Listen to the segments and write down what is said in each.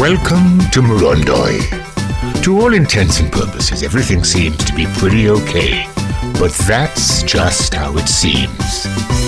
Welcome to Murundoi. To all intents and purposes, everything seems to be pretty okay. But that's just how it seems.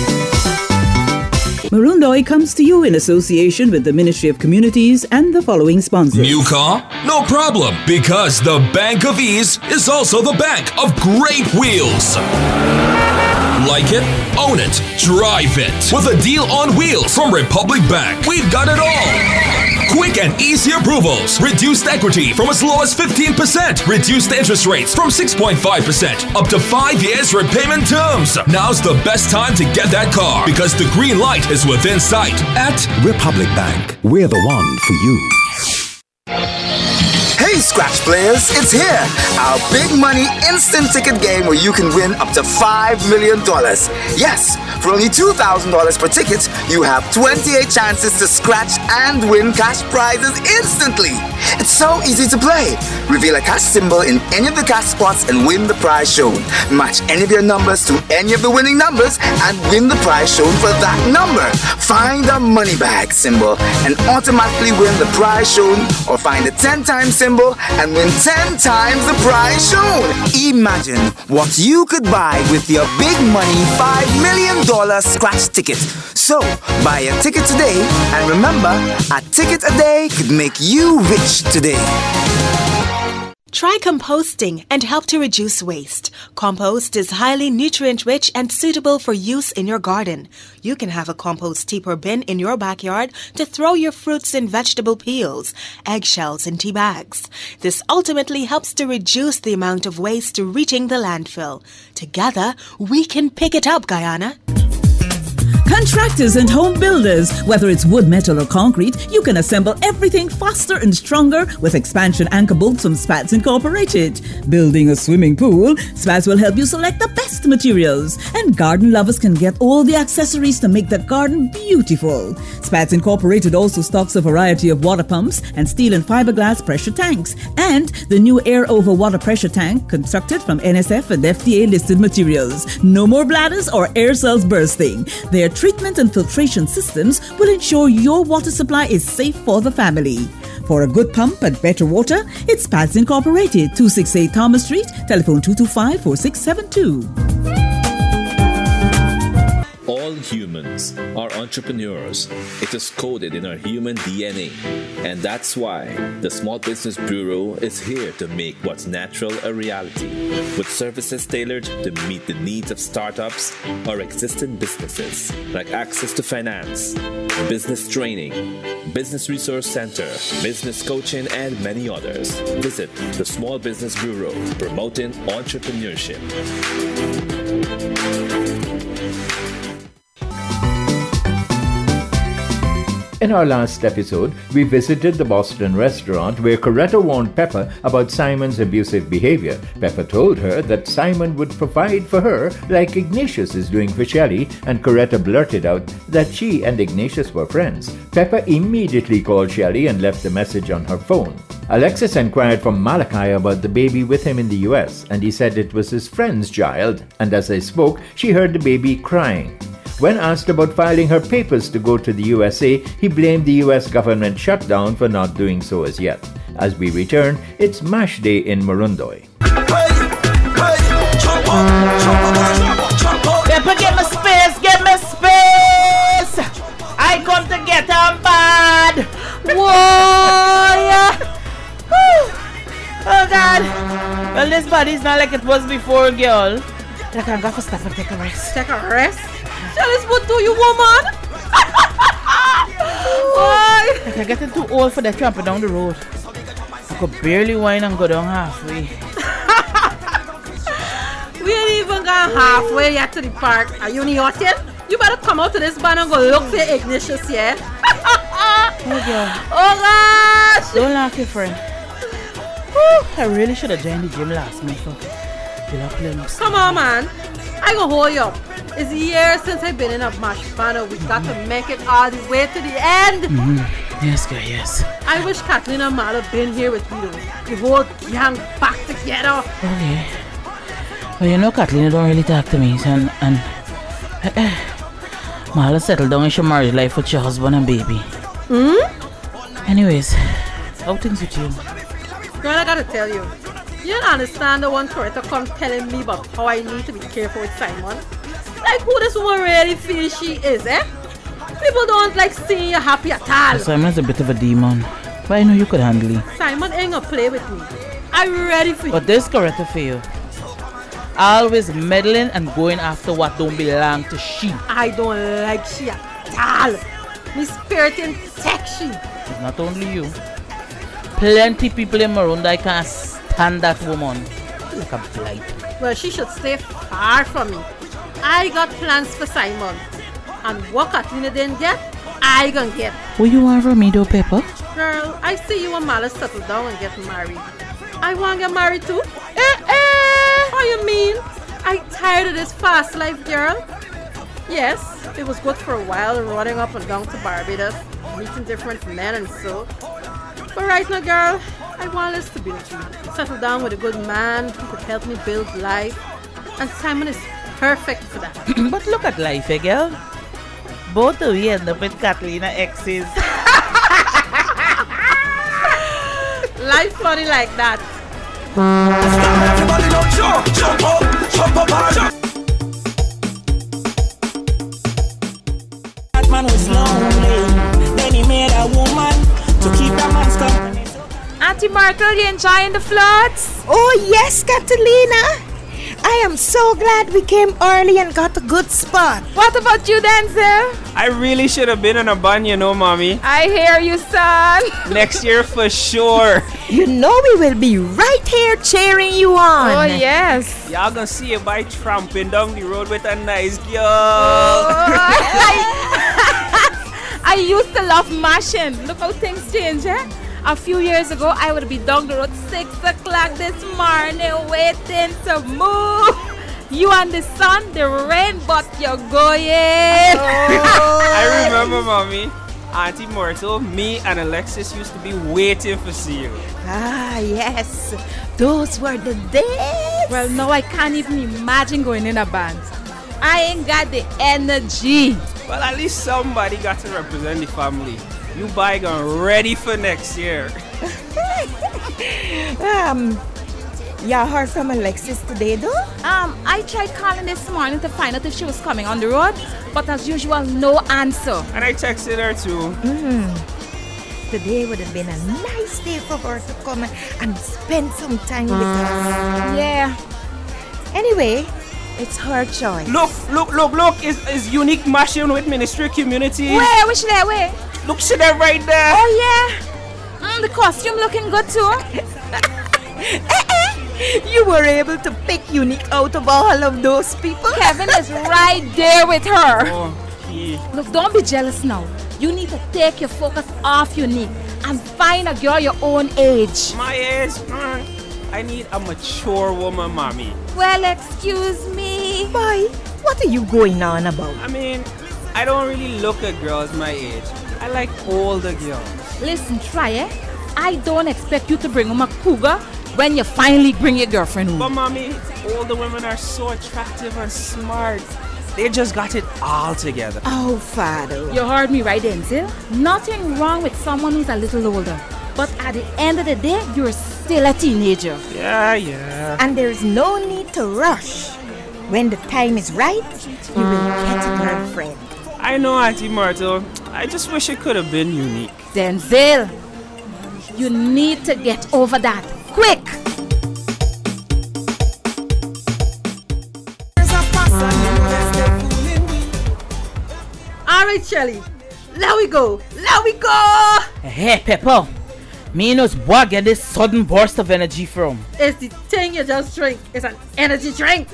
Murundoi comes to you in association with the Ministry of Communities and the following sponsors. New car? No problem, because the Bank of Ease is also the bank of great wheels. Like it, own it, drive it. With a deal on wheels from Republic Bank, we've got it all. Quick and easy approvals. Reduced equity from as low as 15%. Reduced interest rates from 6.5%. Up to 5 years repayment terms. Now's the best time to get that car because the green light is within sight. At Republic Bank, we're the one for you. Hey Scratch players, it's here! Our big money instant ticket game where you can win up to $5 million. Yes, for only $2,000 per ticket, you have 28 chances to scratch and win cash prizes instantly. It's so easy to play. Reveal a cash symbol in any of the cash spots and win the prize shown. Match any of your numbers to any of the winning numbers and win the prize shown for that number. Find a money bag symbol and automatically win the prize shown, or find a 10-time symbol and win 10 times the prize shown. Imagine what you could buy with your big money $5 million scratch ticket. So, buy a ticket today, and remember, a ticket a day could make you rich today. Try composting and help to reduce waste. Compost is highly nutrient-rich and suitable for use in your garden. You can have a compost heap or bin in your backyard to throw your fruits and vegetable peels, eggshells, and tea bags. This ultimately helps to reduce the amount of waste reaching the landfill. Together, we can pick it up, Guyana. Contractors and home builders, whether it's wood, metal, or concrete, you can assemble everything faster and stronger with expansion anchor bolts from Spats Incorporated. Building a swimming pool, Spats will help you select the best materials. And garden lovers can get all the accessories to make that garden beautiful. Spats Incorporated also stocks a variety of water pumps and steel and fiberglass pressure tanks. And the new air over water pressure tank constructed from NSF and FDA listed materials. No more bladders or air cells bursting. Their treatment and filtration systems will ensure your water supply is safe for the family. For a good pump and better water, it's Spats Incorporated, 268 Thomas Street, telephone 225-4672. All humans are entrepreneurs. It is coded in our human DNA. And that's why the Small Business Bureau is here to make what's natural a reality, with services tailored to meet the needs of startups or existing businesses, like access to finance, business training, business resource center, business coaching, and many others. Visit the Small Business Bureau, promoting entrepreneurship. In our last episode, we visited the Boston restaurant where Coretta warned Pepper about Simon's abusive behavior. Pepper told her that Simon would provide for her like Ignatius is doing for Shelley, and Coretta blurted out that she and Ignatius were friends. Pepper immediately called Shelley and left a message on her phone. Alexis inquired from Malachi about the baby with him in the US, and he said it was his friend's child, and as I spoke, she heard the baby crying. When asked about filing her papers to go to the USA, he blamed the US government shutdown for not doing so as yet. As we return, it's MASH Day in Murundoi. Pepper, get me space, get me space! I come to get her bad! Whoa! Oh God! Well, this body's not like it was before, girl. I can't go for stuff and take a rest. Take a rest? Chalice, what do you, woman? Why? I'm getting too old for that tramping down the road. I could barely whine and go down halfway. We ain't even gone halfway yet to the park. Are you in the hotel? You better come out to this barn and go look for Ignatius, yeah? Oh, girl. Oh, gosh! Don't laugh, your friend. Whew, I really should have joined the gym last month. Come on, man. I gonna hold you up. It's years since I've been in a mash banner. We got to make it all the way to the end. Mm-hmm. Yes, girl, yes. I wish Kathleen and Mal had been here with me, though. The whole gang back together. Okay. Well, you know, Kathleen don't really talk to me, son. And Mal settled down in your marriage life with your husband and baby. Hmm? Anyways, How things with you? Girl, I gotta tell you. You don't understand the one Coretta come telling me about how I need to be careful with Simon. Like who this woman really feels she is, eh? People don't like seeing you happy at all. Simon's a bit of a demon, but I know you could handle it. Simon ain't gonna play with me. I'm ready for you. But this Coretta for you. Always meddling and going after what don't belong to she. I don't like she at all. Me spirit in tech she. It's not only you. Plenty people in Maroon can't stand that woman. Like a blight. Well, she should stay far from me. I got plans for Simon. And what Katrina didn't get, I gonna get. What you want from me though, Pepper? Girl, I see you and Malice settle down and get married. I want to get married too. What you mean? I tired of this fast life, girl. Yes, it was good for a while running up and down to Barbados, meeting different men and so. But right now, girl, I want us to be with you. Settle down with a good man who could help me build life. And Simon is perfect for that. But look at life, eh, girl? Both of you end up with Catalina exes. Life funny like that. Everybody now jump up and jump. That man was lonely, then he made a woman to keep that man's company. Auntie Myrtle, you enjoying the floods? Oh yes, Catalina. I am so glad we came early and got a good spot. What about you, Denzel? I really should have been on a bun, you know, Mommy. I hear you, son. Next year for sure. You know we will be right here cheering you on. Oh, yes. Y'all gonna see you by tramping down the road with a nice girl. Oh, I used to love mashing. Look how things change, eh? A few years ago, I would be down the road 6 o'clock this morning waiting to move. You and the sun, the rain, but you're going. Oh. I remember, Mommy. Auntie Myrtle, me and Alexis used to be waiting for see you. Ah, yes. Those were the days. Well, now I can't even imagine going in a band. I ain't got the energy. Well, at least somebody got to represent the family. You bygone ready for next year. Y'all heard from Alexis today, though? I tried calling this morning to find out if she was coming on the road, but as usual, no answer. And I texted her too. Today would have been a nice day for her to come and spend some time with us. Yeah. Anyway, it's her choice. Look. Is Unique mashing with Ministry Community? Where? Which there? Where? Look, she there right there. Oh, yeah. The costume looking good, too. You were able to pick Unique out of all of those people? Kevin is right there with her. Oh, yeah. Look, don't be jealous now. You need to take your focus off Unique and find a girl your own age. My age? I need a mature woman, Mommy. Well, excuse me. Boy, what are you going on about? I mean, I don't really look at girls my age. I like older girls. Listen, try it. I don't expect you to bring home a cougar when you finally bring your girlfriend home. But Mommy, older women are so attractive and smart. They just got it all together. Oh, Father. You heard me right, Denzel. Nothing wrong with someone who's a little older. But at the end of the day, you're still a teenager. Yeah. And there's no need to rush. When the time is right, you will get a girlfriend. I know, Auntie Myrtle. I just wish it could have been Unique. Denzel, you need to get over that. Quick! Alright, Shelly. Let we go. Hey, Pepper. Me knows what get this sudden burst of energy from. It's the thing you just drink. It's an energy drink.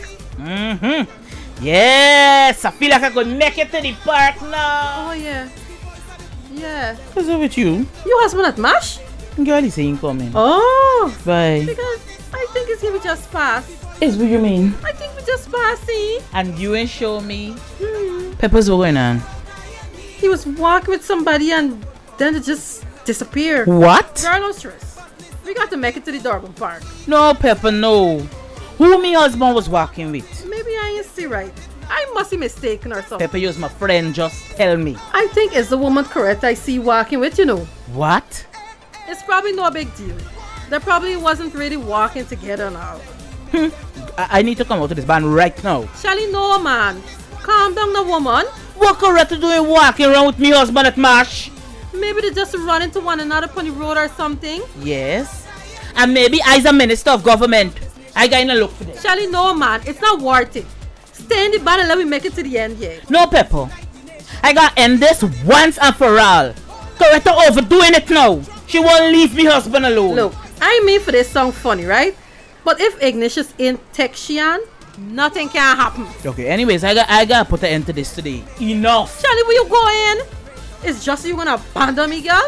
Yes, I feel like I could make it to the park now. Oh, yeah. What's up with you? You husband at MASH? Girl is saying coming. Oh. Bye. Because I think it's going to just pass. Is what you mean? I think we just passing. And you ain't show me. Peppers, what going on? He was walking with somebody and then it just disappeared. What? Girl, no stress. We got to make it to the Durban Park. No, Pepper, no. Who me husband was walking with? Maybe I ain't see right. I must be mistaken or something. Pepper, you's my friend. Just tell me. I think it's the woman Coretta I see walking with, you know. What? It's probably no big deal. They probably wasn't really walking together now. I need to come out of this band right now. Shelly, no, man. Calm down, the woman. What Coretta doing walking around with me husband at MASH? Maybe they just run into one another on the road or something. Yes. And maybe I's a minister of government. I got in a look for this. Shelly, no, man. It's not worth it. Stay in the band and let me make it to the end here. No, Pepper. I gotta end this once and for all. Coretta overdoing it now. She won't leave me husband alone. Look, I mean for this song funny, right? But if Ignatius ain't Texian, nothing can happen. Okay, anyways, I gotta put an end to this today. Enough. Shelly, where you going? It's just you gonna abandon me, girl?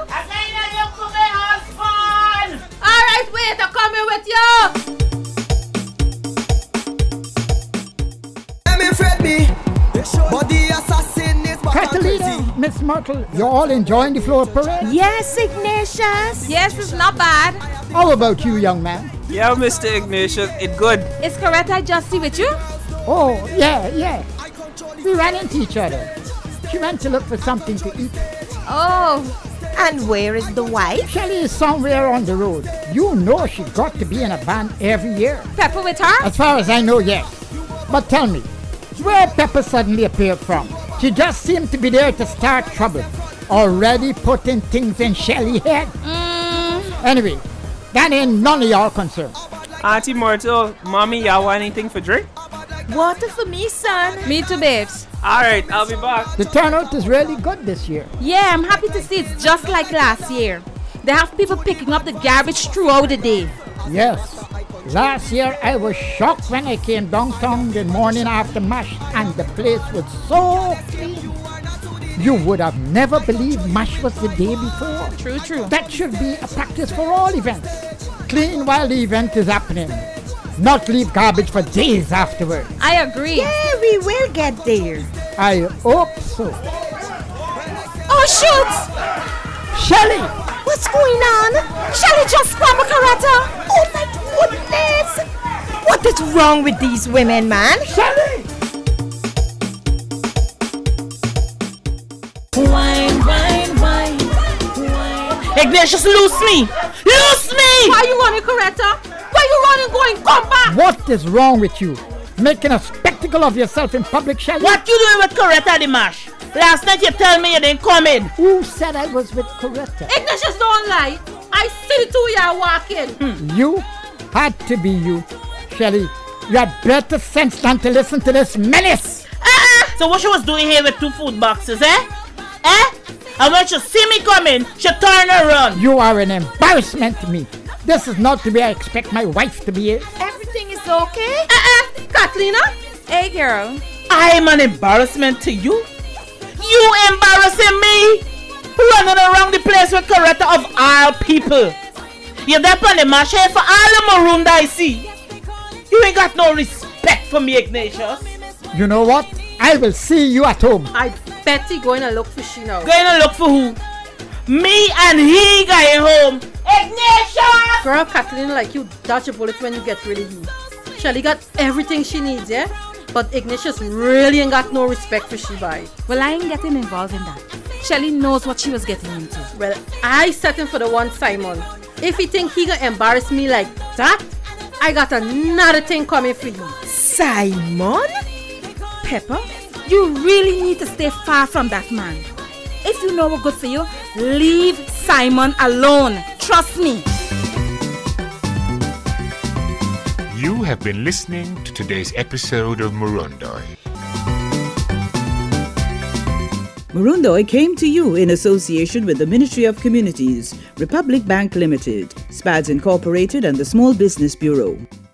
Alright, wait, I'm coming with you. Catalina, Miss Myrtle, you're all enjoying the floor parade? Yes, Ignatius. Yes, it's not bad. How about you, young man? Yeah, Mr. Ignatius, it's good. Is Coretta Justy with you? Oh, yeah. We ran into each other. She went to look for something to eat. Oh. And where is the wife? Shelly is somewhere on the road. You know she got to be in a band every year. Pepper with her? As far as I know, yes. But tell me, where Pepper suddenly appeared from? She just seemed to be there to start trouble. Already putting things in Shelly's head. Anyway, that ain't none of y'all concern. Auntie Myrtle, mommy, y'all want anything for drink? Water for me, son. Me too, babes. Alright, I'll be back. The turnout is really good this year. Yeah, I'm happy to see it's just like last year. They have people picking up the garbage throughout the day. Yes. Last year I was shocked when I came downtown the morning after MASH and the place was so clean. You would have never believed MASH was the day before. True. That should be a practice for all events. Clean while the event is happening. Not leave garbage for days afterward. I agree. Yeah, we will get there. I hope so. Oh, shoot! Shelly! What's going on? Shelly just spun Coretta. Oh my goodness! What is wrong with these women, man? Shelly! Wine. Ignatius, loose me! Loose me! Why you running, Coretta? Why you running, going? Come back! What is wrong with you? Making a spectacle of yourself in public, Shelly? What you doing with Coretta at the MASH? Last night you tell me you didn't come in. Who said I was with Coretta? Ignatius, don't lie. I see two y'all walking. You? Had to be you. Shelly, you had better sense than to listen to this menace. So what she was doing here with two food boxes, eh? And when she see me coming, she turn around. You are an embarrassment to me. This is not the way I expect my wife to behave. Everything is okay? Catalina? Hey, girl. I'm an embarrassment to you? You embarrassing me? Running around the place with Coretta of all people. You're there on the MASH here for all the maroon that I see. You ain't got no respect for me, Ignatius. You know what? I will see you at home. I bet he going to look for she now. Going to look for who? Me and he going home. Ignatius! Girl, Catalina, like you dodge a bullet when you get rid of you. Shelly got everything she needs, yeah? But Ignatius really ain't got no respect for she by. Well, I ain't getting involved in that. Shelly knows what she was getting into. Well, I set him for the one Simon. If he think he gonna embarrass me like that, I got another thing coming for you. Simon? Pepper, you really need to stay far from that man. If you know what's good for you, leave Simon alone. Trust me. You have been listening to today's episode of Murundoi. Murundoi came to you in association with the Ministry of Communities, Republic Bank Limited, SPADS Incorporated and the Small Business Bureau.